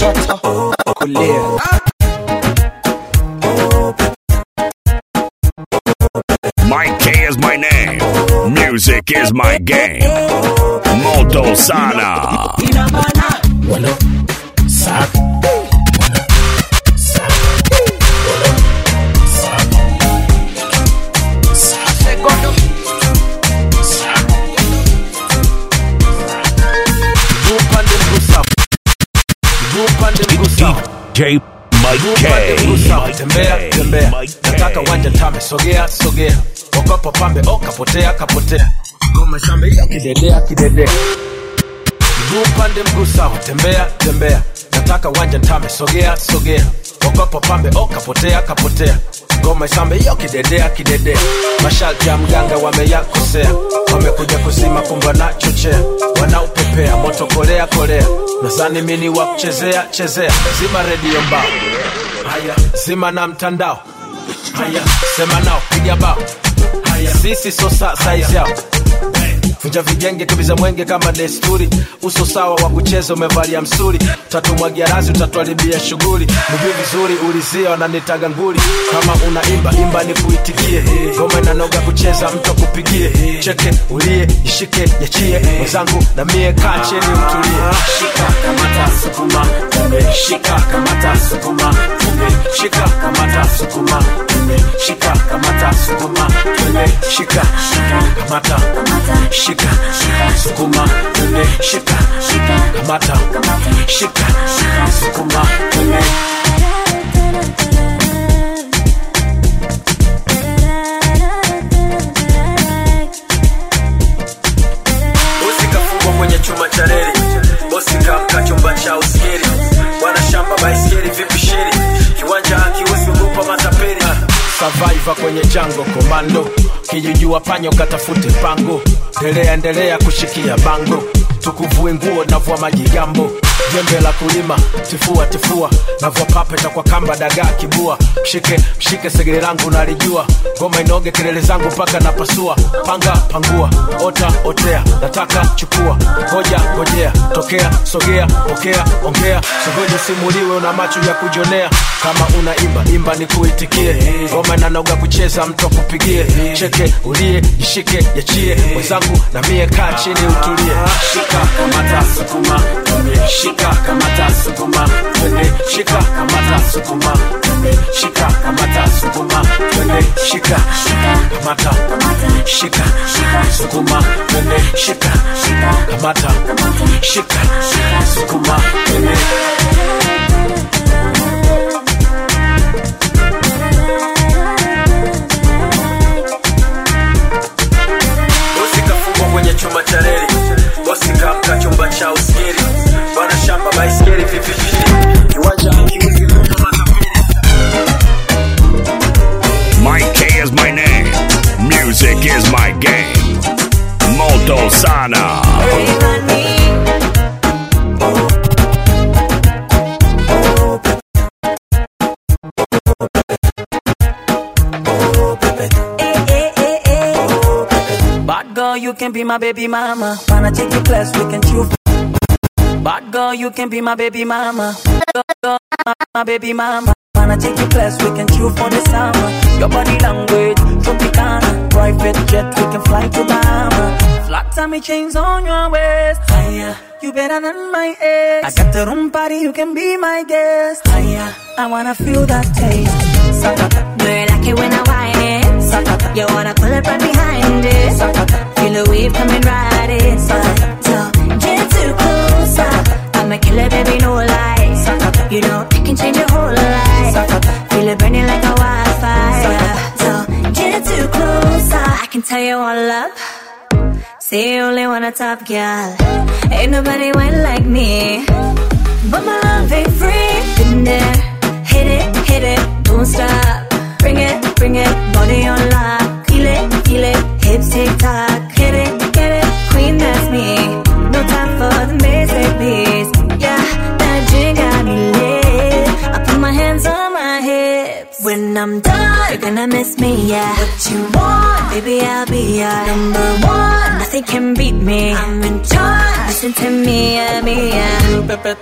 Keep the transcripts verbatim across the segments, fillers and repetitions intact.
kushoto, kulia. Mike K is my name. Music is my game. Moto Sana. Ina mana walo sa J Mike K. Tembea tembea, nataka wanja tame, sogea sogea, okopo pambe o kapotea kapotea, ngoma shambe ya kidedea kidedea. Mguu pande mguu sawa, tembea tembea, nataka wanja tame, sogea sogea, okopo pambe o kapotea kapotea, ngoma shambe ya kidedea kidedea. Masharti ya mganga wameyakosea, wamekuja kusima kumba na chochea, wanaupepea moto kolea kolea, nazani mini wa kuchezea chezea. Zima radio mbao, haya zima na mtandao, haya sema nao piga bao, haya sisi sosa size yao, funja vijenge kibiza mwenge kama desturi, uso sawa wa kucheza umevalia msuri, tatumwagia razi utatuharibia shughuli, mjui vizuri ulizia wananitaga nguli, kama unaimba imba ni kuitikie, ngoma inanoga kucheza mtu kupigie, cheke ulie ishike yachie, mwenzangu na mie kaa cheni utulie. Shika kamata sukuma tume, shika kamata sukuma tume, shika kamata sukuma tume, shika kamata sukuma tume, shika kamata shika sukuma tume, shika kamata shika sukuma tume. Usikafungwa kwenye chuma cha reli, usikamka chumba cha uskeri, wana shamba baiskeli vipi sheri, kiwanja akiwezi kupa matapeli. Survivor kwenye jango komando, kijujua panyo katafute pango, endelea endelea kushikia bango, tukuvue nguo navua maji gambo, jembe la kulima tifua tifua, navua papeta kwa kamba dagaa kibua, mshike mshike segere langu nalijua, ngoma inoge kelele zangu paka napasua, panga pangua ota otea, nataka chukua ngoja ngojea, tokea sogea pokea ongea, sogoje simuliwe una macho ya kujonea, kama unaimba imba ni kuitikie, ngoma inanoga kucheza mtu kupigie, cheke ulie ishike yachie, mwenzangu na mie kaa chini utulie. Shika kamata sukuma tume, shika kamata sukuma tume, shika kamata sukuma tume, shika kamata sukuma tume, shika kamata shika sukuma tume, shika kamata shika sukuma tume. Kwenye chuma cha reli, bosi kamka chumba cha uskeri, wana shamba baiskeli vipi shiri, kiwanja akiwezi kupa matapeli. Mike K is my name. Music is my game. Moto Sana. Girl, you can be my baby mama. Wanna take your class, we can chew. Bad girl, you can be my baby mama. Girl, girl, my, my baby mama. Wanna take your class, we can chew for the summer. Your body language, Tropicana. Private jet, we can fly to Bahama. Flat tummy chains on your waist. Higher, you better than my ex. I got the room party, you can be my guest. Higher, I wanna feel that taste. Sakata, do you like it when I whine it? Sakata, you wanna pull up right behind it? Sakata, feel the wave coming right in. So get too close, I'm a killer, baby, no lies. You know I can change your whole life. Feel it burning like a wildfire. So get too close, I can tell you all up. Say you only want a top girl. Ain't nobody went like me, but my love ain't free. Been there, hit it, hit it, don't stop. Bring it, bring it, body on lock. Feel it, feel it, hips tick tock. Hit it, get it, queen, that's me. No time for the basic beats. Yeah, that drink got me lit. I put my hands on my hips. When I'm done, you're gonna miss me, yeah. What you want, baby, I'll be your number one. Nothing can beat me, I'm in charge. Listen to me, yeah, me, yeah.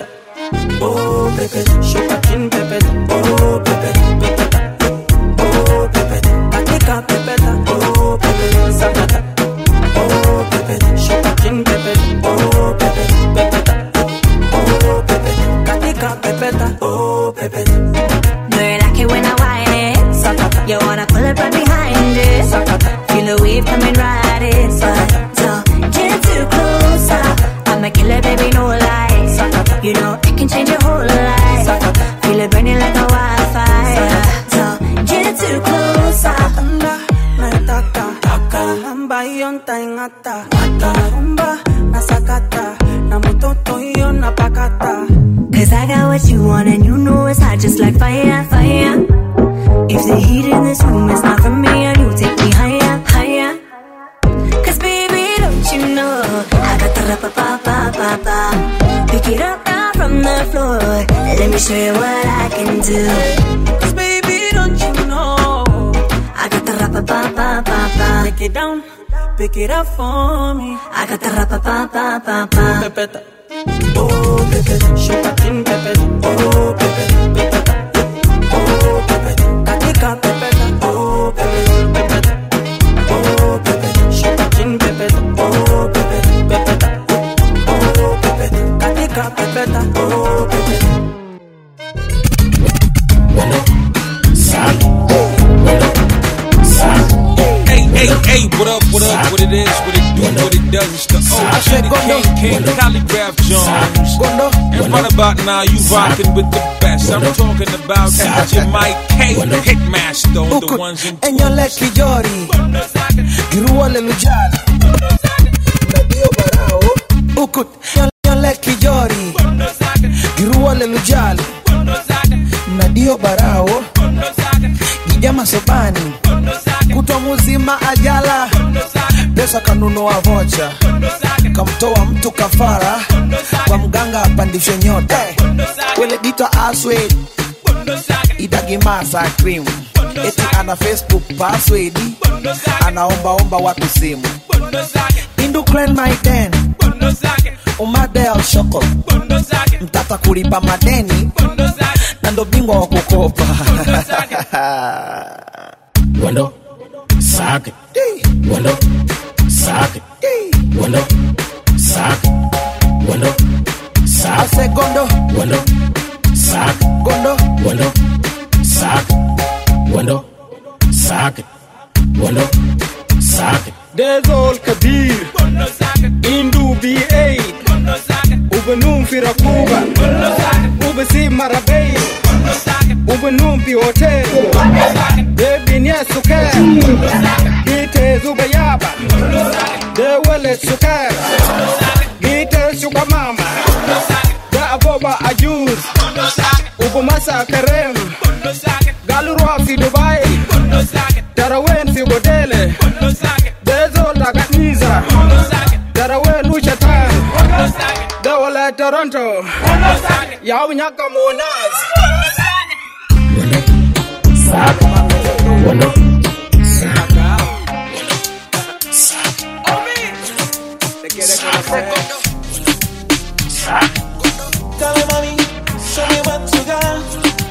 oh pepeta, shake a chin pepeta, oh pepeta, pepeta, oh pepeta, katika pepeta, oh pepeta, sakata, oh pepeta, shake a chin pepeta, oh pepeta, pepeta, oh pepeta, katika pepeta, oh pepeta. Do you like it when I whine it? Sakata. You wanna pull it right behind it? Sakata. Feel the wave coming right in. So get too close. I'ma kill it, baby, no lies. You know it can change your whole life. Feel it burning like a wildfire. So get too close. Anda, nataka, taka, amba yonta ingata, ata, rumba, nasakata, na mutoto hiyo napakata. Cause I got what you want and you know it's hot just like fire, fire. If the heat in this room is not from me and you take me higher, higher. Cause baby, don't you know I got the ra-pa-pa-pa-pa-pa. Pick it up now from the floor. Let me show you what I can do. Cause baby, don't you know I got the ra-pa-pa-pa-pa-pa. Break it down, pick it up for me. I got the ra-pa-pa-pa-pa-pa. Pepeta, oh pepeta, shake a chin pepeta, oh pepeta, pepeta, oh pepeta, katika pepeta, oh pepeta, pepeta, oh pepeta, shake a chin pepeta, oh pepeta, pepeta, oh pepeta, katika pepeta, oh pepeta. Hey, hey, hey, what up, what up, what it is, what it do, what it does, it's the O G, the King, King, Calligraph Jones. And right about now, you rockin' with the best. I'm talking about D J Mike K, Hitmaster, the ones in Enyole kijori Giruole lujali Nadio barao Ukut Enyole kijori Giruole lujali Nadio barao Gijama sobani Kutwa muzima ajala Pesa kanunua vocha Kamtoa mtu kafara Kwa mganga apandishe nyota Wele dita aswed Idagi masa cream Eti ana Facebook password Anaomba omba watu simu Indu clan my den Umadel shoko Mtata kulipa madeni Nando bingwa wa kukopa Wando, socket. Wando, socket. Wando, socket. Wando, socket. Segundo, Wando, socket. gondo, Wando, socket. Wando, socket. Wando, socket. There's all Kabir, Indu B eight, Ubenum Firakuba, Ubesi Marabey, Ubenum Pi Hotel, Baby Nya Sukar, Gite Zubayaba, De Wele Sukar, Gite Sukamama, Da Aboba Ajuz, Ubumasa Karem, Galurwa Fi Dubai, Tarawen Fi Bodele, Dezo Laganiza, Tarawen Luchatan, Dawala Toronto, Yawnyaka Monaz. Wando, Tell me mommy, show me what you got.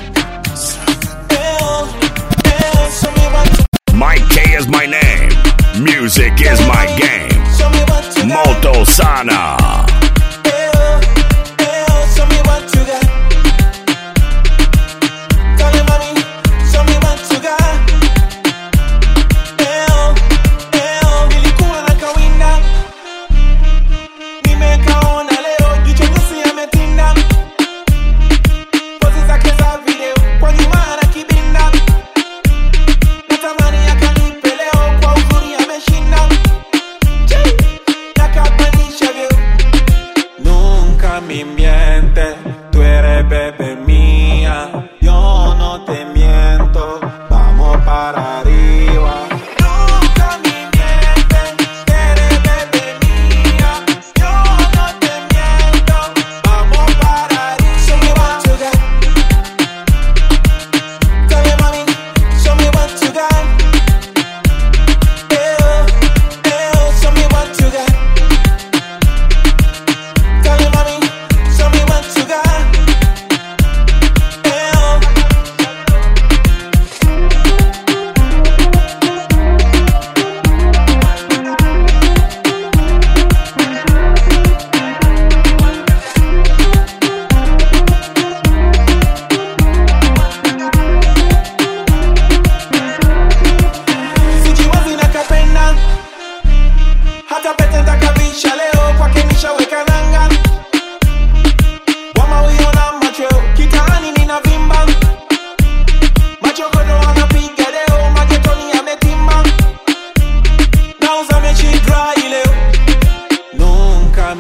Show me what you got. Mike K is my name. Music is my game. Show me what you got. Moto Sana. Show me what you got. Tell me mommy, show me what you got. Nilikuwa na kawinda, nimekaona leo, jicho nyusi yametinda. Pozi zake za video, kwa nyuma anakibinda. Natamani akanipe leo, kwa uzuri ameshinda. Yakapandisha vyo,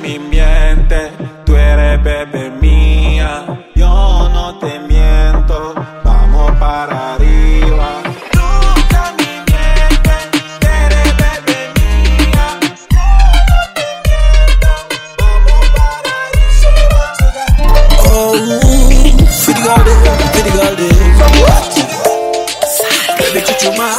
mi mientes, tú eres bebé mía. Yo no te miento, vamos para arriba. Nunca mi mientes, tú eres bebé mía. Yo no te miento, vamos para arriba. Oh, pretty girl day, pretty girl day. Baby chuchuma.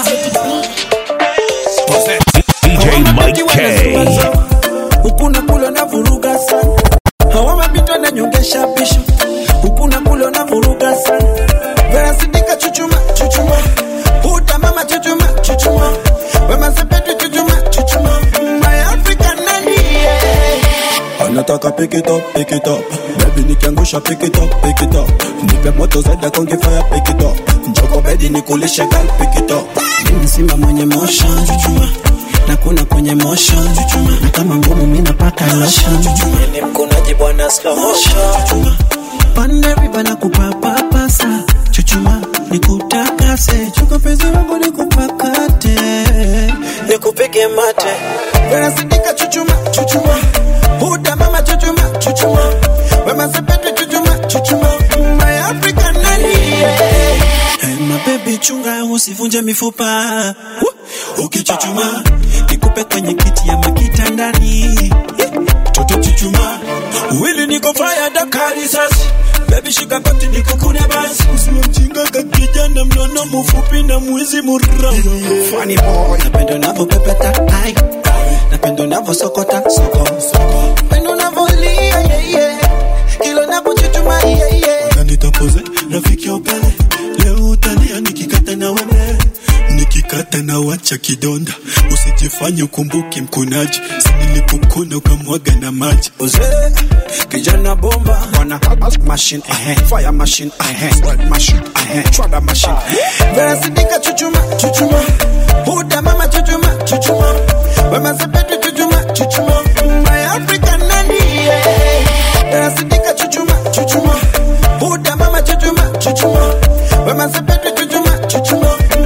D J Mike K. Ukuna kula na vuruga sana. Hawa mabito na nyongesha bisho. Ukuna kula na vuruga sana. Vera sidika chuchuma, chuchuma. Huda mama chuchuma, chuchuma. Wema sepetu chuchuma, chuchuma. My African nanny, yeah. Anataka pick it up, pick it up. Baby nikiangusha pick it up, pick it up. Nipe moto zaida kongi fire, pick it up. Njoko bedi nikulishe gal, pick it up. Mimi simba mwenye motion, chuchuma. Na kuna kwenye motion, chuchuma. Na kama ngumu mina paka lotion, chuchuma. Ni mkunaji bwana slow motion, chuchuma. Pande riba na kupapapasa, chuchuma. Nikutakase, chuka pezi wangu nikupakate. Nikupige mate. Vera sidika chuchuma, chuchuma. Huda mama chuchuma, chuchuma. Wema sepetu chuchuma, chuchuma. My African nanny, yeah. Hey my baby chunga usivunje mifupa. Ukichuchuma nikupe kwenye kiti ya makita ndani. Toto chuchuma Wili niko fire dakari sasi. Baby shika kati nikukune basi. Usiwe mjinga kakijana mnono mfupi na mwizi muramu. Funny boy. Napendo navo pepeta ai. Napendo navo sokota soko. Napendo navo lia yeah yeah. Kilo navo chuchuma yeah yeah. Nanitapoze rafiki ya upele. Leo utalia nikikata na weme. Nikikata na wacha kidonda. Usijifanye ukumbuki mkunaji. Sinilipokuna ukamwaga na maji. Oze, kijana bomba. Wana machine, ahe. Fire machine, ahe. Sword machine, ahe. Trada machine. Vera sidika chuchuma, chuchuma. Huda mama chuchuma, chuchuma. Wema sepetu chuchuma, chuchuma. My African nanny, yeah. Vera sidika chuchuma, chuchuma. Huda mama chuchuma, chuchuma. Wema sepetu chuchuma, chuchuma.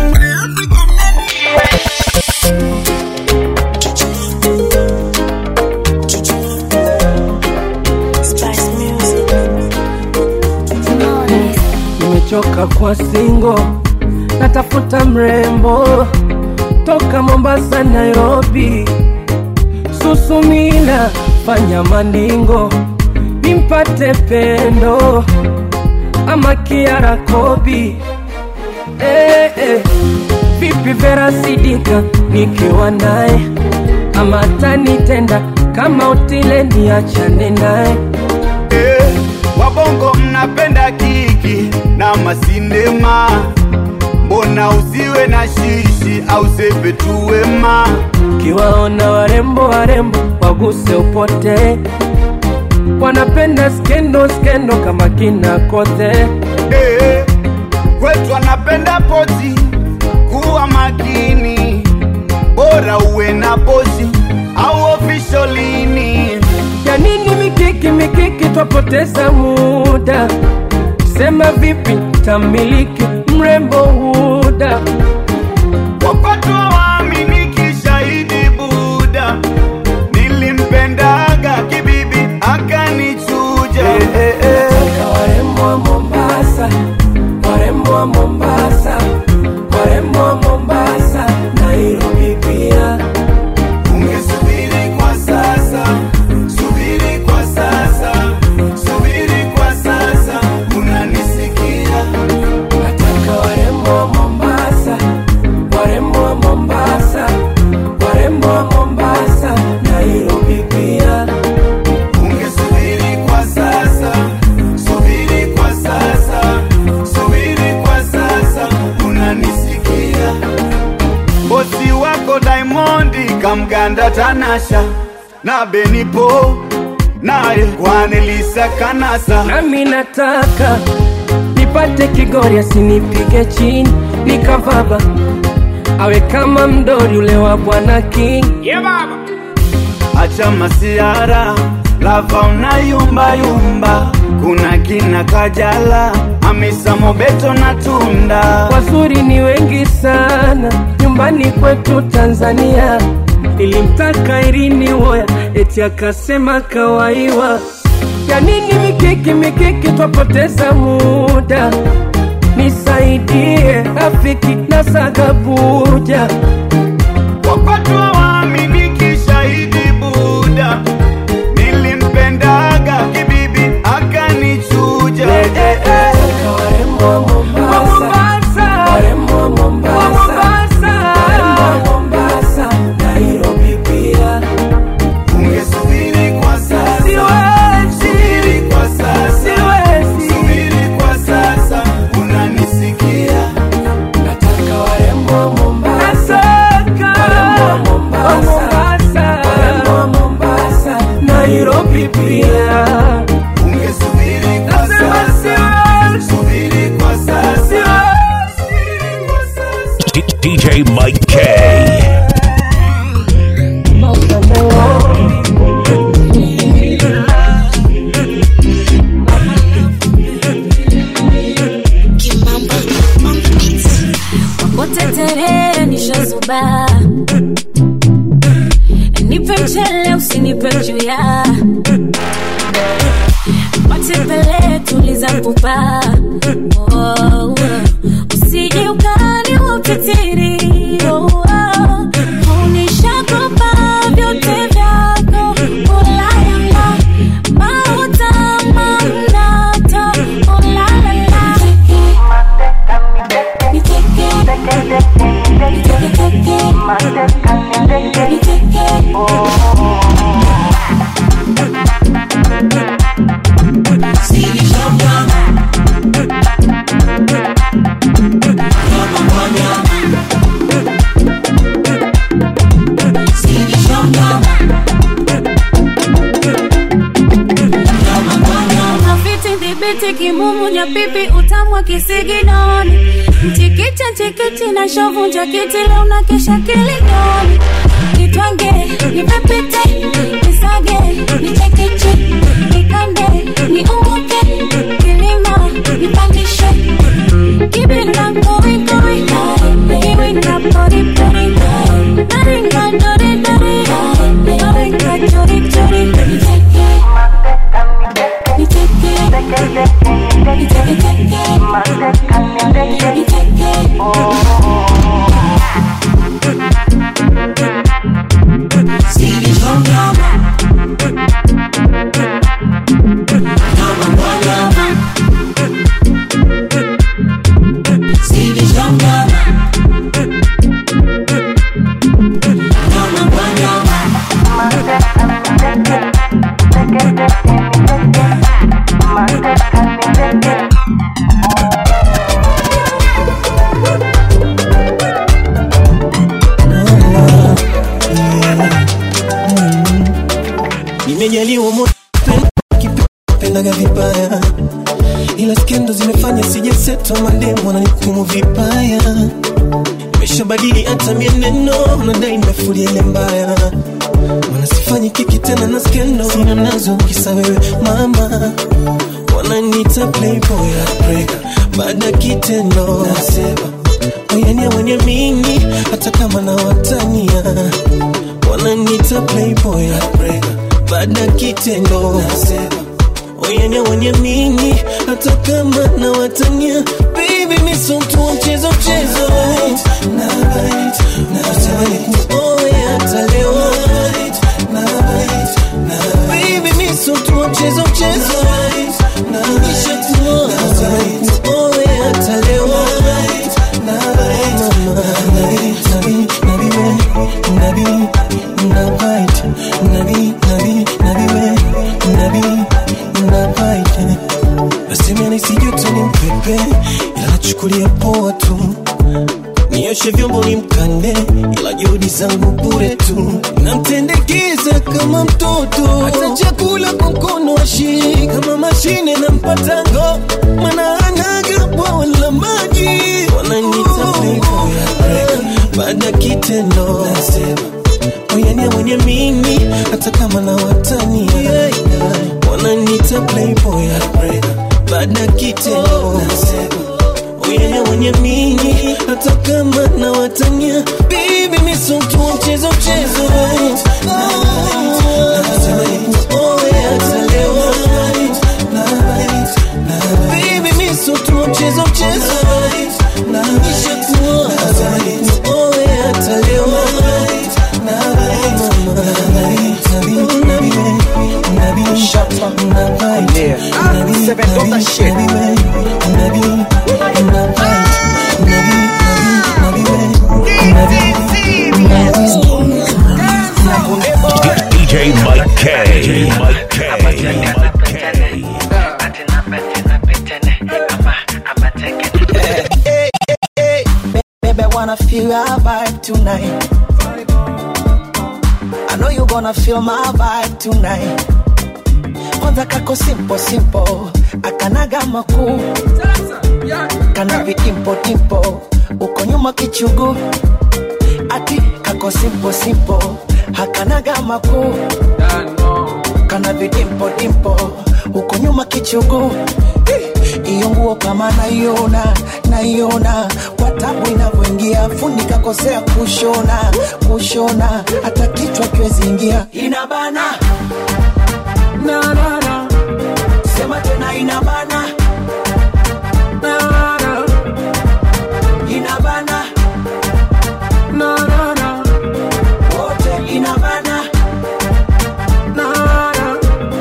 Nimechoka kwa singo, natafuta mrembo toka Mombasa Nairobi. Susumila fanya mandingo nimpate pendo ama Kiara Kobi. Eh eh vipi Vera sidika nikiwa naye ama tanitenda kama utile niachane naye. Eh wabongo mnapenda kiki na masindema. Mbona usiwe na shishi au sepe tuwema. Kiwaona warembo warembo waguse upote. Wanapenda skendo skendo kama kina Kote. Eh kwetu wanapenda poti. Kuwa makini. Bora uwe na posi au officialini. Ya nini mikiki mikiki twapoteza muda. Sema vipi tamiliki mrembo Huda. Wapatu waaminiki shahidi Buda. Nilimpendaga kibibi akanichuja. Eh eh eh. Warembo wa Mombasa, warembo wa Mombasa, warembo wa Mombasa, Nairobi pia. Ungesubiri kwa sasa, subiri kwa sasa, subiri kwa sasa, unanisikia? Nataka warembo wa Mombasa, warembo wa Mombasa, warembo wa Mombasa, Nairobi pia. Ungesubiri kwa sasa, subiri kwa sasa, subiri kwa sasa, unanisikia? Bosi wako Diamondi kamganda Tanasha na Benipo naye Kwanelisa Kanasa. Nami nataka nipate Kigori asinipige chini nikavaba. Awe kama mdori ule wa Bwana King. Yeah baba. Acha masiara, lava unayumba yumba. Kuna kina Kajala, Hamisa Mobeto na Tunda. Wazuri ni wengi sana nyumbani kwetu Tanzania. nilimtaka Irini Woya eti akasema kawaiwa. Ya nini mikiki mikiki twapoteza muda, nisaidie rafiki na sagabuja. Wakati wa waaminiki shahidi Buda, nilimpendaga kibibi akanichuja. Eh, eh, eh. Warembo wa Mombasa, warembo wa Mombasa, warembo wa Mombasa, Nairobi pia. Ungesubiri kwa sasa, siwezi, kwa sasa, siwezi. Subiri kwa sasa, unanisikia? Nataka warembo wa Mombasa, warembo wa Mombasa, warembo wa Mombasa, Nairobi pia. Ungesubiri kwa sasa, subiri kwa sasa. D J Mike K. Wakoteterere nishazuba, nipe mchele usinipe juya, matipele tuliza pupa. Oh, oh. Usije ukani utitiri. Oh, oh. Unishakopa vyote vyako ulayama, mauta manata ulalala. Niteke, niteke, niteke, niteke, oh. Kimumu nyapipi utamwa kisiginoni, mchikicha mchikichi na shovu njakiti leo na kesha kilingoni. Nitwange, nipepite, nisage, nichekiche, nikande, niumuke, kilima, nipandishe. Kibina koi koi, kiwina pori pori, naringa dori dori, naringa chori chori. Niteke, niteke, niteke, niteke, niteke, oh. Nimejaliwa moto kipendaga vibaya, ila skendo zimefanya sijasetwa, mademu wananikumu vibaya. Nimeshabadili hata mieneno, nadai nimefulia ile mbaya. Mwana sifanyi kiki tena na skendo, sina nazo kisa wewe mama. Wananiita playboy heartbreaker, baada kitendo nasema oyania wenye mini, hata kama na watania. Wananiita playboy heartbreaker, baada kitendo nasema oyania wenye mini, hata kama na watania. Baby miso mtu wa mchezo mchezo, na bite, na bite, kuoya hata leo. Baby miso mtu wa mchezo mchezo, na nisha tuwa kuoya hata leo. Nabi, nabi, nabi we, nabi, nabite, nabi, nabi, nabi we, nabi, nabite. Nasema nisijoto ni mpepe, ila nachukulia poa tu. Nioshe vyombo ni mkande, ila juhudi zangu bure tu. Namtendekeza kama mtoto, hata chakula kwa mkono ashiki. Kama mashine na mpatango, mana anaga bwawa la maji. Wananiita playboy heartbreaker, baada kitendo nasema oyania mwenye mimi, hata kama na watania. Wananiita playboy heartbreaker, baada kitendo nasema wewe wanyamini hata kama na watania. Baby mimi sio mtu wa mchezo mchezo. Oh yeah, atalewa. Baby mimi sio mtu wa mchezo mchezo. Nishakuwa oh yeah, atalewa. Shut up, yeah. Seven dollar shit. D J Mike K. Mike K. Baby, I wanna feel your vibe tonight. I know you gonna feel my vibe tonight. Kwanza kako simple simple, akanaga makuu, kana vitimpo timpo, uko nyuma kichugu. Ati kako simple simple, hakanaga makuu, kana vitimpo timpo, uko nyuma kichugu. Iyo nguo kama naiona, naiona kwa tabu inavyoingia, fundi kakosea kushona, kushona hata kichwa kiwezi ingia. Inabana na na na, sema tena inabana na na, inabana na na na, wote inabana na na,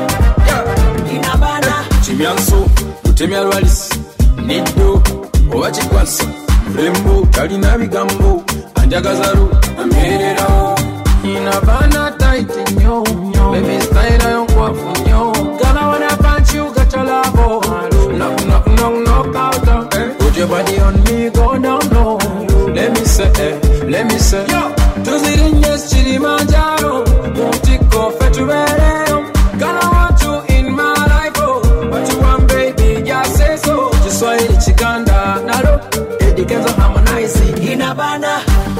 inabana. Chimyanso Temia Walis, Nido, Owachikwasa, Rembo, Kalina Bigambo, Anjagazaru, Amerera, Inabana tight yo, baby style on quaff yo. Gonna wanna punch you, got your lavo. Knock, knock, knock, knock out. Put your body on me, go down low. Let me say, eh, let me say, yo, to the ringes, Chilimanjaro, won't take off at your radio. Gonna want you in my life, oh, what you want, baby, just say so. Just why the chikanda, nalo, Eddie Kenzo harmonizing. Inabana,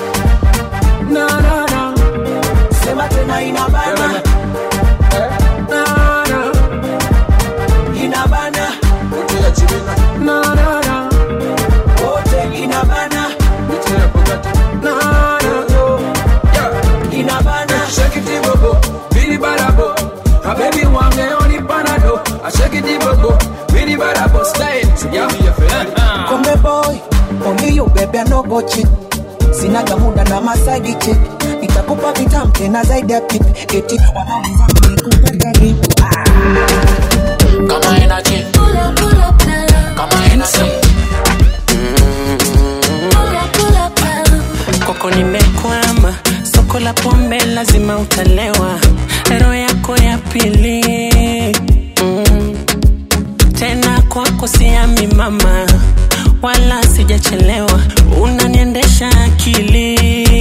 na na na, sema tena inabana, na na, inabana, utia chibina, na na na, wote inabana, utia pogata, na na yo, yeah, inabana. Shake it bobo, Billy Barabo, a baby wange only panado. I shake it bobo, Billy Barabo style, yeah, yeah. Come boy, only you baby, I no go cheat. Sinaga muda na maside chick, nitakupa vitamu tena zaidi ya pipi. Eti wanauliza nikupenda vipi? Kama energy, pull up, pull up now. Kama energy, pull up, pull up now. Koko nimekwama, soko la pombe lazima utalewa. Roho yako ya pili, mm. Tena kwako siami mama, wala sijachelewa, unaniendesha akili.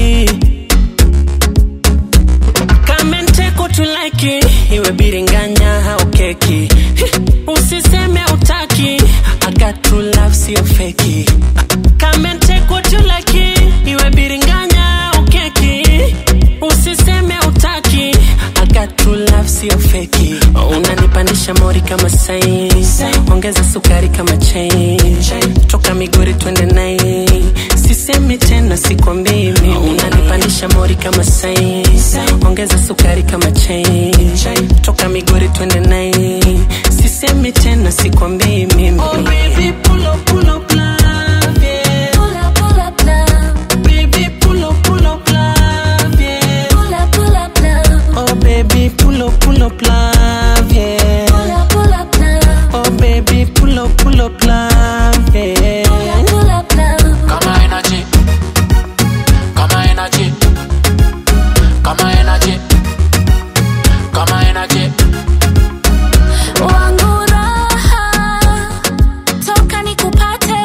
Come and take what you like, iwe biringanya au keki. Usiseme utaki, I got true love sio fake. Come and take what you like, iwe biringanya au keki. Usiseme utaki, I got true love sio fake. Unanipandisha mori kama sai, ongeza sukari kama chai. Toka Migori twende nai, sisemi tena sikwambii mimi. Unanipandisha mori kama sai, ongeza sukari kama chai. Toka Migori twende nai, sisemi tena sikwambii mimi. Oh baby pull up pull up love, yeah. pull up, pull up now. Baby pull up pull up love, yeah. Pull up, pull up now. Oh baby pull up pull up love, yeah. Pull up, pull up now. Oh baby pull up pull up love, yeah. Pull up, pull up now. Kama energy, kama energy, kama energy, kama energy. Wangu raha, toka nikupate.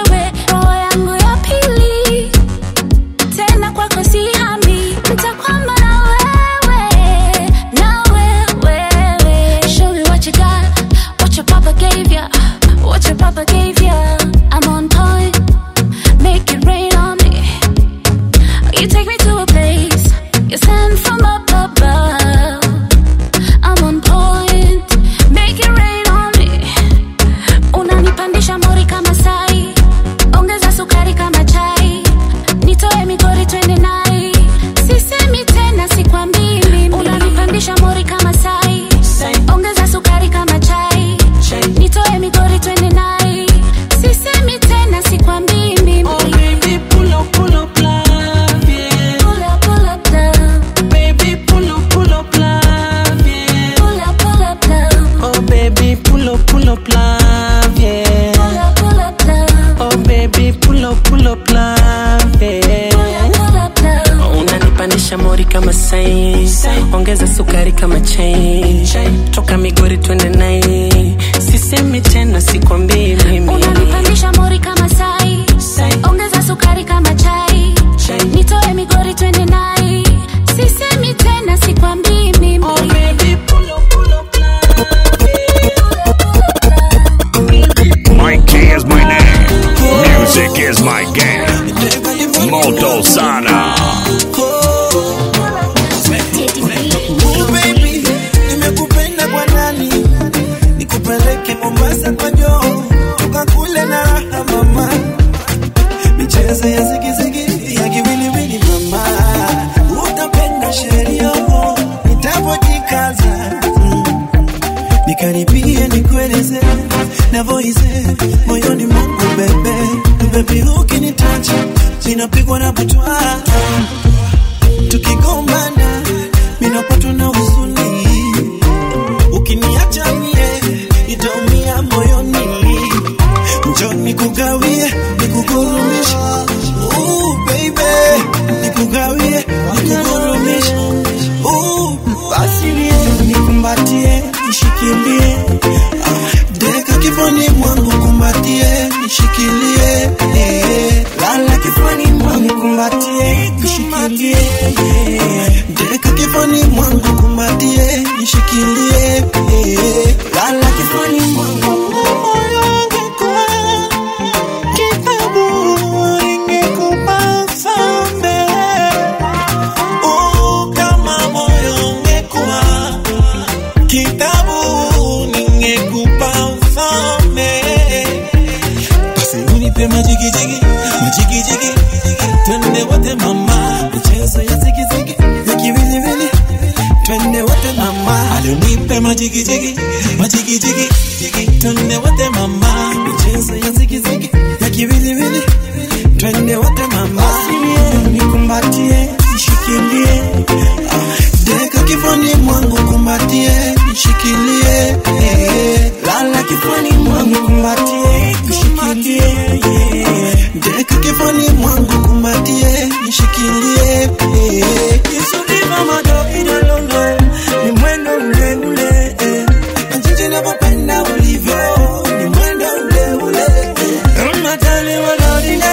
sukari kama chai, toka Migori twende nai, sisemi tena sikwambii mimi. Unanipandisha mori kama sai, ongeza sukari kama chai, nitoe Migori twende nai, sisemi tena sikwambii mimi. Oh baby, pull up, pull up, Mike K is my name. Music is my game. Moto Sana. Baby, nimekupenda kwa nani? Nikupeleke Mombasa kwa Joe, tukakule na raha mama. Michezo ya zigizigi ya kiwiliwili mama. Utapenda sheria nitapojikaza. Nikaribie nikueleze na voice moyoni mwangu bebe. Baby ukinitacha ninapigwa na butwa. Tukigombana ninapatwa na huzuni. Ukiniacha mie nitaumia moyoni. Njoo nikugawie nikugurumishe. Ooh baby nikugawie nikugurumishe. Ooh basi nikumbatie nishikilie. Deka kifani mwangu kumbatie nishikilie. Lala kifani mwangu kumbatie nishikilie. Deka kifani mwangu kumbatie nishikilie. Lala kifani mwangu. Majigi jigi, majigi jigi, twende wote mama. Michezo ya zigi zigi, ya kiwili wili, twende wote mama. Alunipe majigi jigi, majigi jigi, twende wote mama. Michezo ya zigi zigi, ya kiwili wili, twende wote mama. Asilie, nikumbatie, nishikilie. Deka kifani mwangu kumbatie, nishikilie. Lala kifani mwangu kumbatie, nishikilie. Deka kifani mwangu kumbatie, nishikilie. Yisudiva madoki na londo, ni mwendo ule ule. Njiji napopenda ulivyo, ni mwendo ule ule. Matali wadodine,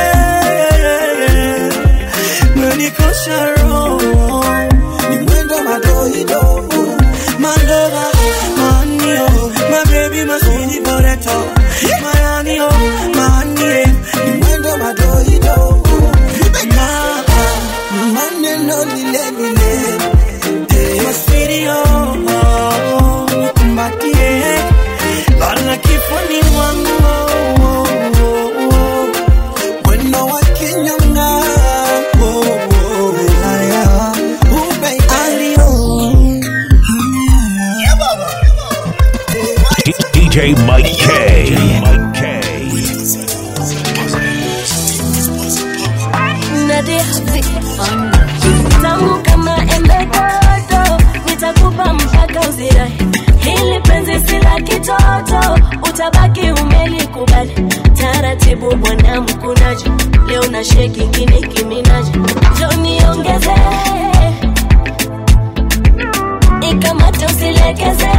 mwenikosha roho. Ni mwendo madoido, mandova, manio. My baby must be the potato. My honey, oh, my honey. Ni mwendo madoido. Ma, mane no lile lile. My sweetie, oh, oh, nikumbatie. Lala kifani mwangu, oh, oh, oh. Mwendo wa kinyonga, oh, oh, aya. Ube alio. Yeah, baba. D J Mike K. Mike K. Tamu kama embe dodo, nitakupa mpaka uzirai. Hili penzi si la kitoto, utabaki umelikubali. Taratibu bwana mkunaji, leo na sheki ngine kiminaji. Njoo niongeze, ikamate usilegeze.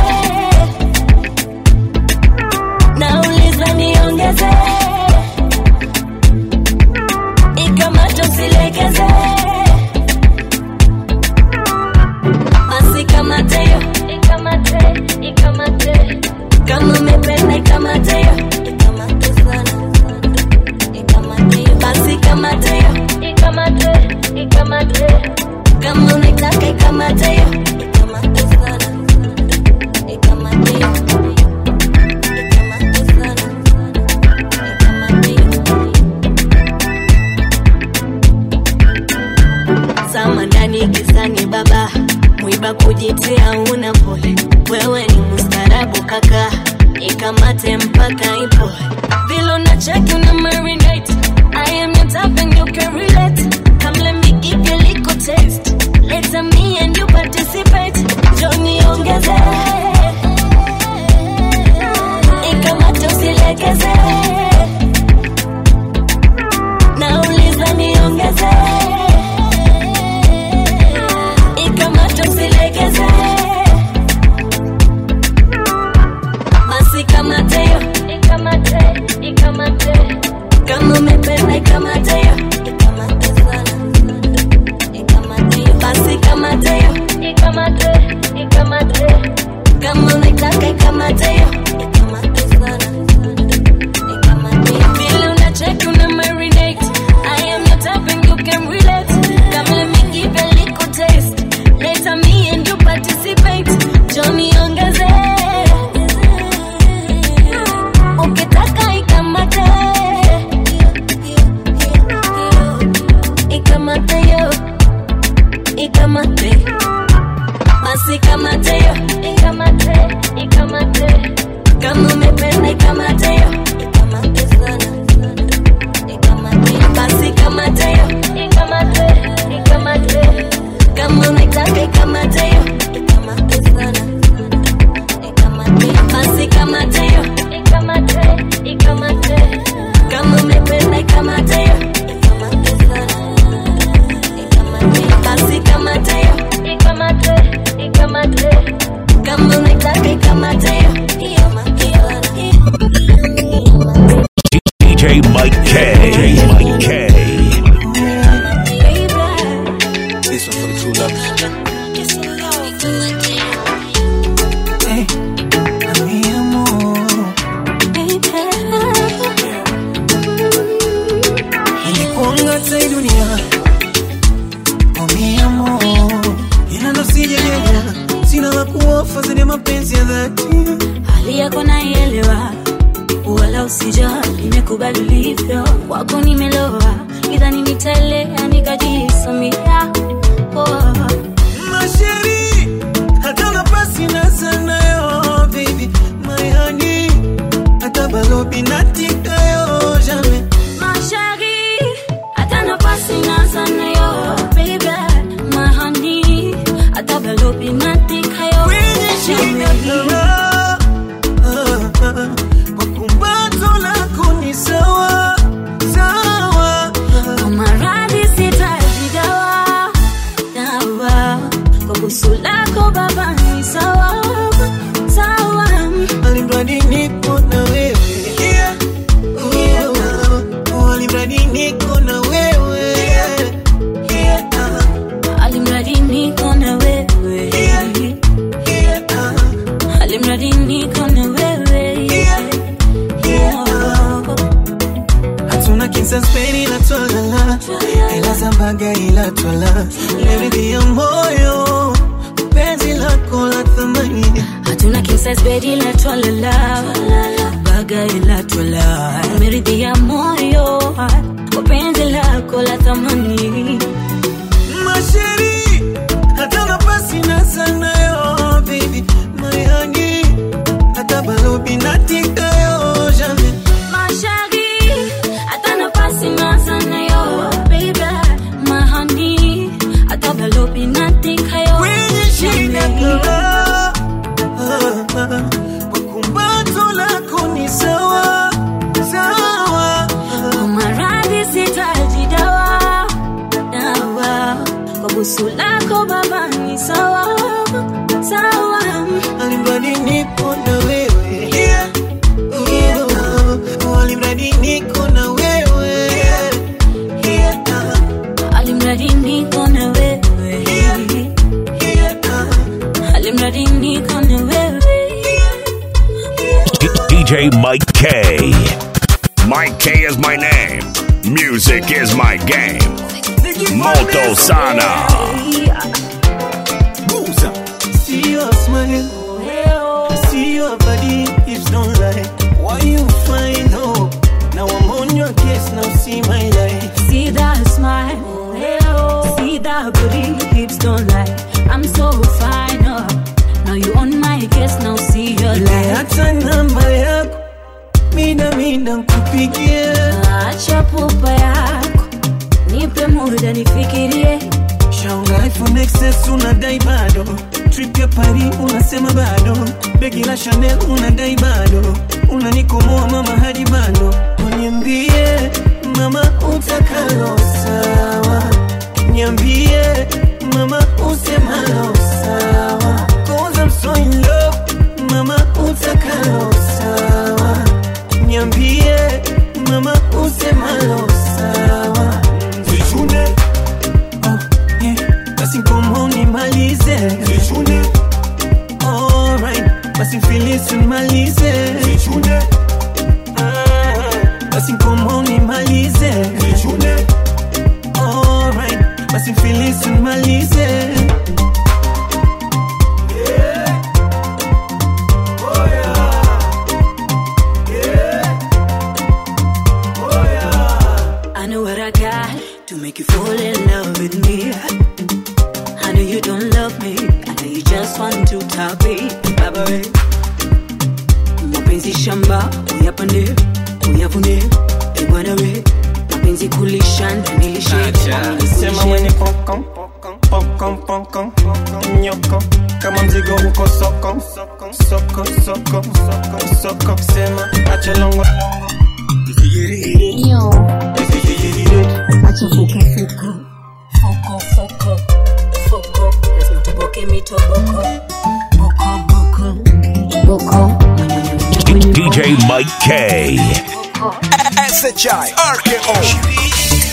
Nauliza niongeze, ikamate usilegeze. Basi kamate yo, ikamate, ikamate. Kama umependa ikamate yo, ikamate sana, ikamate yo. Basi kamate yo, ikamate, ikamate. Kama unataka ikamate yo, ikamate sana, ikamate yo. Sama ndani gizani baba, mwiba kujitia una pole. Wewe ni mustarabu kaka, ikamate mpaka ipo. Vilo na check una marinate, I am your type and you can relate. Come let me give you a little taste, let me and you participate. Johnny ongeze, ikamate usilegeze. Nauliza niongeze, ikamate usilegeze. hali yako naielewa, wala usijali, nimekubali ulivyo, wako nimeloa, idhani nitaelea nikajisamia. Oh. Masheri, hata nafasi na sana yo, baby, my honey, hata balobi natika yo, jamais. Masheri, hata nafasi na sana yo, baby, my honey, hata balobi natika yo, jamais. Wakumbato lako ni sawa, sawa. Kwa maradhi sitaji dawa, dawa. Kwa busu lako baba ni sawa, sawa. Alimradi niko na wewe, yeah, yeah. Alimradi niko na wewe, yeah. Alimradi niko na wewe, yeah, yeah. Alimradi niko na wewe, yeah, yeah. Hatuna kinsa speni la twala, ila zambaga ila twala, leridhi ya moyo, penzi lako la thamani. Hatuna kinsa speni la twala, baga ila twala, leridhi ya moyo, penzi lako la thamani. Masheri, hata nafasi na sana yo, baby, my honey, hata balobi natika yo, jamais. Masheri, hata nafasi na sana yo, baby, my honey, hata balobi natika yo, kwenye shida kala, wakumbato lako ni sawa, sawa. Kwa maradhi sitaji dawa, dawa. Kwa busu lako baba ni sawa, sawa. Alimradi niko na wewe, yeah, yeah. Alimradi niko na wewe, yeah, yeah. Alimradi niko na wewe, yeah, yeah. Alimradi niko na wewe. D J Mike K. Mike K is my name. Music is my game. Moto Sana. See your smile, see your body, hips don't lie. Why you find hope? Now I'm on your case, now see my life. See that smile, see that booty, hips don't lie. I'm so fine, oh. Now you on my case, now see your life. Hata namba yako, mina mina nkupigie. Acha pupa yako, nipe muda nifikirie. Shaunga iPhone X S unadai bado, trip ya Paris unasema bado, begi la Chanel unadai bado, unanikomoa mama hadi bado. Niambie mama utakalo sawa, niambie mama usemalo sawa, cause I'm so in love, mama utakalo sawa, niambie mama usemalo sawa. Zichune, oh yeah, basi ngomo nimalize. Zichune, alright, basi filisi nimalize. Zichune, ah, basi ngomo nimalize. Zichune, alright, basi filisi nimalize. I know what I got to make you fall in love with me. I know you don't love me, I know you just want to top it. Baba we, mapenzi shamba, uyapande, uyavune, ebwana we, mapenzi kulisha, nilishe. Sema mwenye pokon, pokon, pokon, pokon, nyoko. Kama mzigo uko soko, soko, soko, soko, soko, soko. Sema acha longo, Yo, acha fuka fuka, foko foko, foko. Lazima tuboke mitoboko, boko boko, boko. D J Mike K. S H I R K O.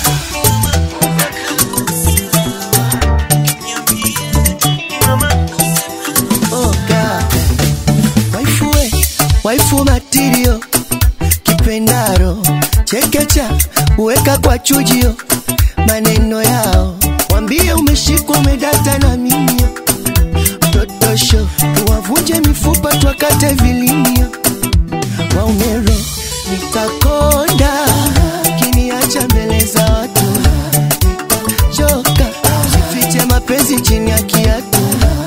Waifu material kipendaro chekecha uweka kwa chujio maneno yao wambie umeshikwa umedata na mimi toto totosho, tuwavunje mifupa tuwakate vilimio. Waumero nitakonda kiniacha mbele za watu, nitachoka jifiche mapenzi chini ya kiatu.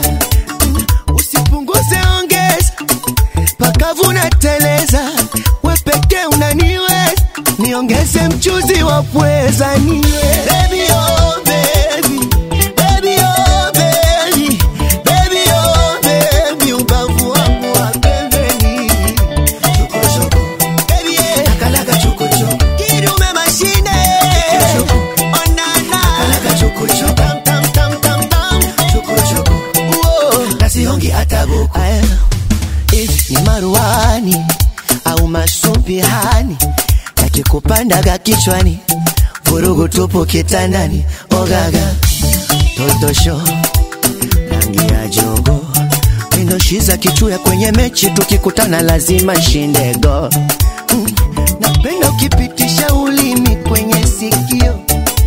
Usipunguze ongeza pakavu na teleza, we peke unaniweza, niongeze mchuzi wa pweza niwe. Baby oh baby, baby oh baby, baby oh baby, ubavu wangu wa pembeni. Choko choko, baby yeah, nakalaka choko choko, kidume mashine. Choko choko, onana, nakalaka choko choko, tam tam tam tam tam. Choko choko, uo, nasi hongi atabuku. If ni maruani au masumbihani, yakikupandaga kichwani, vurugu tupo kitandani. Ogaga totosho, rangi ya jogo, minoshiza kichuya kwenye mechi, tukikutana lazima shinde go. mm. Napenda ukipitisha ulimi kwenye sikio,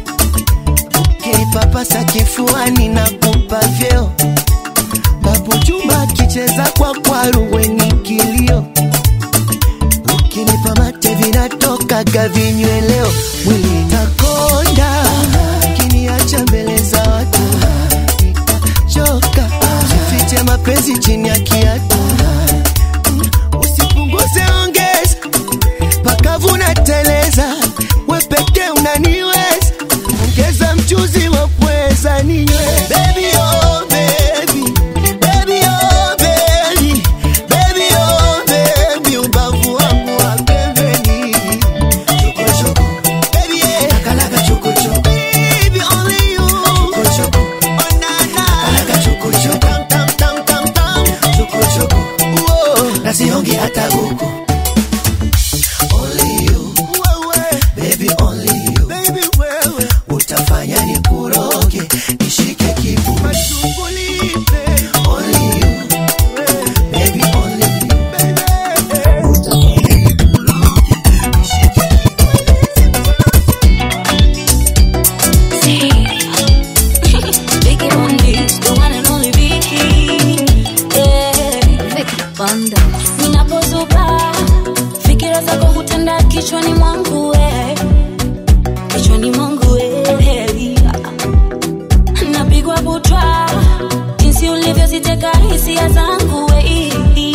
ukinipapasa kifuani na kupa vyeo. Babu Juma kicheza kwa kwaru weni kilio, ukinipa mate vinatoka gavinyweleo. Mwili takonda kiniacha mbele za watu, nitachoka jifiche mapenzi chini ya kiatu. Usipunguze ongeza pakavu na teleza, we peke unaniweza, ongeza mchuzi wa pweza ninywe. Baby oh baby, baby oh baby, baby oh baby, ubavu wangu wa pembeni. Choko choko, baby yeah, nakalaka choko choko, baby only you. Choko choko, onana, nakalaka choko choko, tam tam tam tam tam. Choko choko, uo, nasi hongi atabuku. Only you, baby only you, baby wewe, utafanya nikuroge, nishike kifu machungulipe. Only you, baby only you, baby, utafanya nikuroge, nishike Vicky Bundy, the one and only Vicky. Yeah, Vicky Bundy. Ninapozuka fikira zako hutenda kichwani mwangu we, kichwani mwangu we. Napigwa butwa jinsi ulivyoziteka hisia zangu we.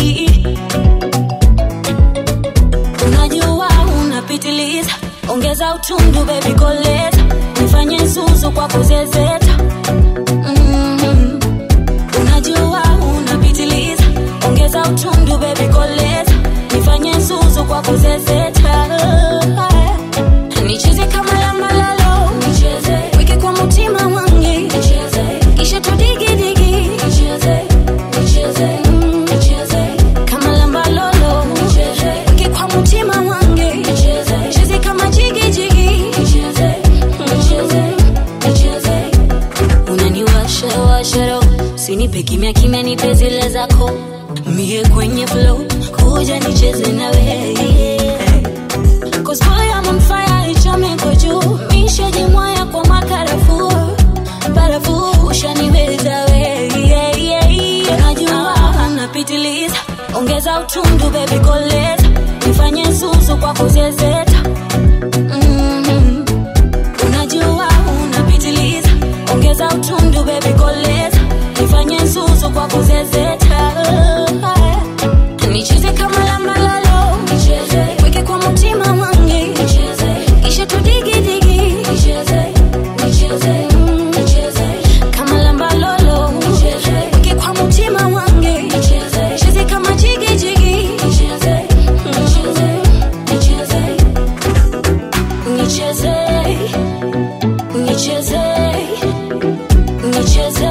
Unajua unapitiliza, ongeza utundu baby koleza, nifanye zuzu kwa kuzezeta. mm-hmm. Unajua unapitiliza, ongeza utundu baby koleza, nifanye zuzu kwa kuzezeta. Nicheze kama la malalo, nicheze weke kwa mutima wangi, nicheze kisha tudigi digi, nicheze nicheze mm, nicheze kama la malalo, nicheze weke kwa mutima wangi, nicheze nicheze kama jigi jigi, nicheze nicheze nicheze. Unaniwasha washa roho, sinipe kimya kimya, nipe zile zako mie kwenye flow, kuja nicheze na wewe. Cause boy I'm on fire, ichome kwa juu, mishaji mwaya kwa makarafu, barafu ushaniweza we. yeah, yeah, yeah. Najua napitiliza, ongeza utundu baby koleza, nifanye zuzu kwa kuzezeta. mm-hmm. Unajua unapitiliza, ongeza utundu baby koleza, nifanye zuzu kwa kuzezeta. Nicheze kama la malalo, nicheze weke kwa mutima wangi, nicheze kisha tudigi digi, nicheze nicheze mm, nicheze kama la malalo, nicheze weke kwa mutima wangi, nicheze nicheze kama jigi jigi, nicheze nicheze nicheze nicheze nicheze nicheze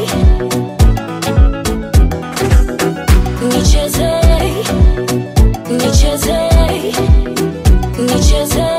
nicheze nicheze nicheze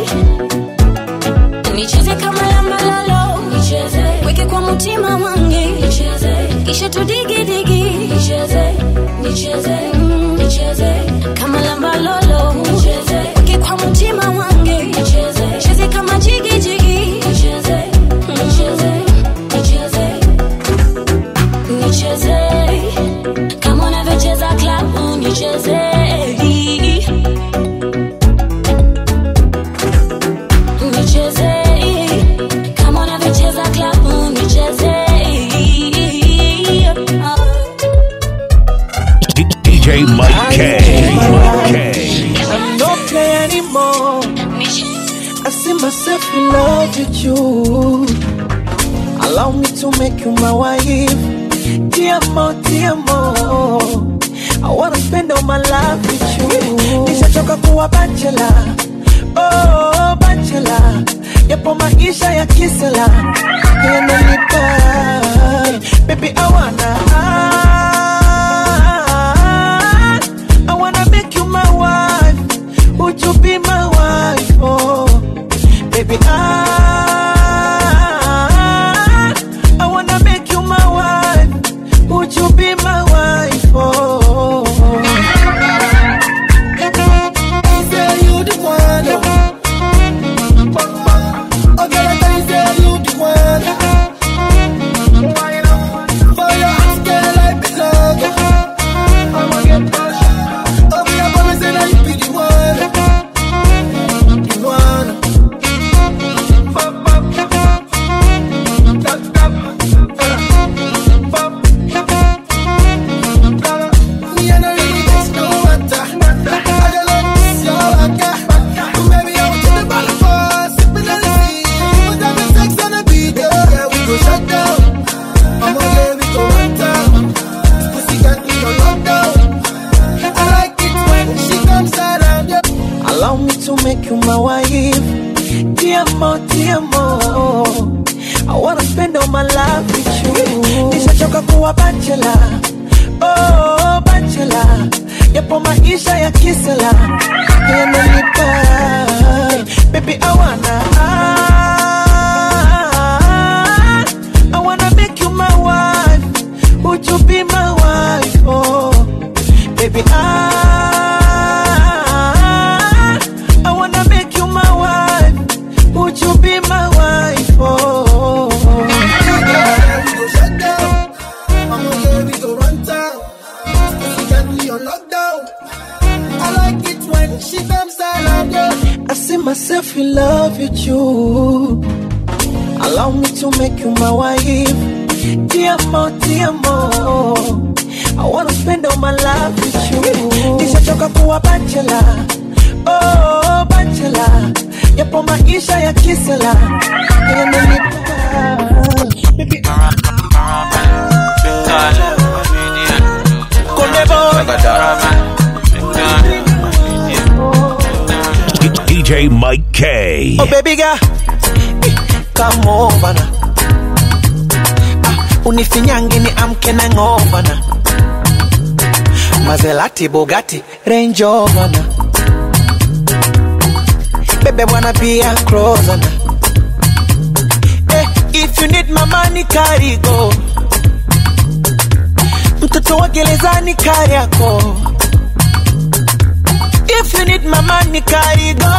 nicheze kama la malalo, nicheze weke kwa mutima wangi, nicheze kisha tudigi digi, nicheze nicheze mm, nicheze kama la malalo, nicheze weke kwa mutima wangi, nicheze nicheze kama jigi jigi, nicheze nicheze nicheze nicheze nicheze. Nicheze. Kama unavyocheza klabu nicheze. D J Mike K. Mike K. I'm not play anymore. I see myself in love with you. Allow me to make you my wife. Dear mo, dear mo, I wanna spend all my life with you. Nishachoka kuwa bachelor, oh bachelor. Yapo maisha ya kisela, yananipa. Baby I wanna, I wanna make you my wife. Would you be my wife? Oh, baby I. Would you be my wife? Oh, say you the one. Oh, girl, I say you the one. For your ass, girl, I belong. I'ma get passion. Oh, me, I promise that you be the one. The one. Allow me to make you my wife. Dear mo, dear mo, I wanna spend all my life with you. Nishachoka kuwa bachelor, oh bachelor. Yapo maisha ya kisela, yananipa. Baby I wanna, I wanna make you my wife. Would you be my wife? Oh, baby I. Would you be my wife? Oh, yeah, we go shut down. I'ma get we go run town. She got me on lockdown. I like it when she comes around. Yeah. I see myself in love with you. Allow me to make you my wife. Dear mo, dear mo, I wanna spend all my life with you. Nishachoka kuwa bachelor, oh bachelor. Yapo maisha ya kisela, yananipa. Baby D J Mike K. Oh baby girl, come over na. Ah, unifinyangi ni amke na ngova na. Maserati, Bugatti, Range Rover na. Baby wanna be a closer na. Eh, if you need my money carry go. Mtoto wa gerezani kari yako. If you need my money carry go.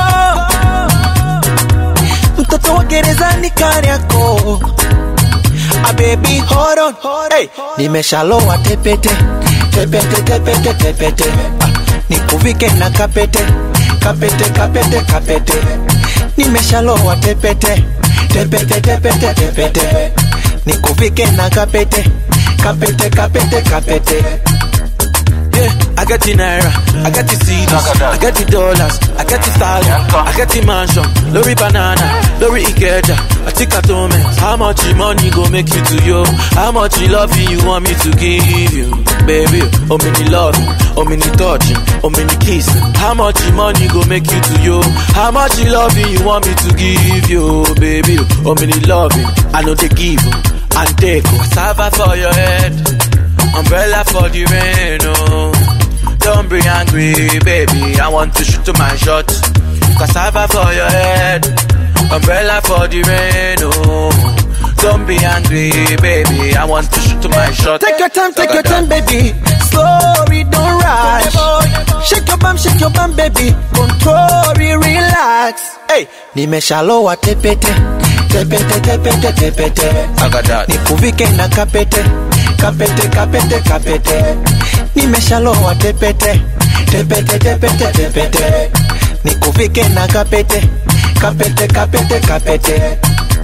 Mtoto wa gerezani kari yako. Ah baby hold on, hey, nimeshaloa tepete, tepete tepete tepete. Ah, nikuvike na kapete, kapete kapete kapete. Nimeshaloa tepete, tepete tepete tepete. Nikuvike na kapete, kapete kapete kapete. Yeah, I got the naira, I got the C Ds, I got the dollars, I got the stallion, I got the mansion, lorry banana, lorry ikeja, I take a tome. How much money go make you to you? How much love you want me to give you? Baby, oh many love, oh many touching, oh many kissing. How much money go make you to you? How much love you want me to give you? Baby, oh many loving, I know they give and take. Cassava for your head, umbrella for the rain, oh. Don't be angry, baby, I want to shoot my shot. Cassava for your head, umbrella for the rain, oh. Don't be angry, baby, I want to shoot my shot. Take your time, take your time, baby. Slowly, don't rush. Shake your bum, shake your bum, baby. Control, relax. Hey, nimeshaloa tepete, tepete, tepete, tepete. I got that. Nikuvike na kapete, kapete kapete kapete, nimeshaloa tepete tepete tepete tepete, nikuvike na kapete kapete kapete kapete.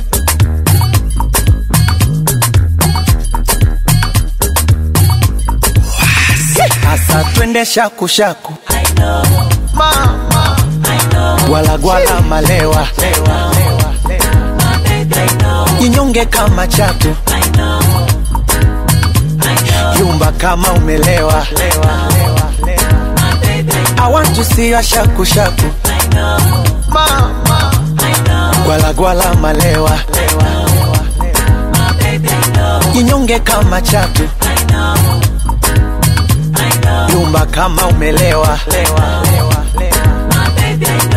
Asa twende shaku shaku, I know mama, I know gwala gwala malewa, lewa lewa lewa, baby I know jinyonge kama chatu, I know I know yumba kama umelewa, lewa lewa lewa, baby I want to see your shaku shaku, I know mama, I know gwala gwala malewa, lewa lewa lewa, baby I know jinyonge kama chatu, I know yumba kama umelewa, lewa lewa lewa, my baby I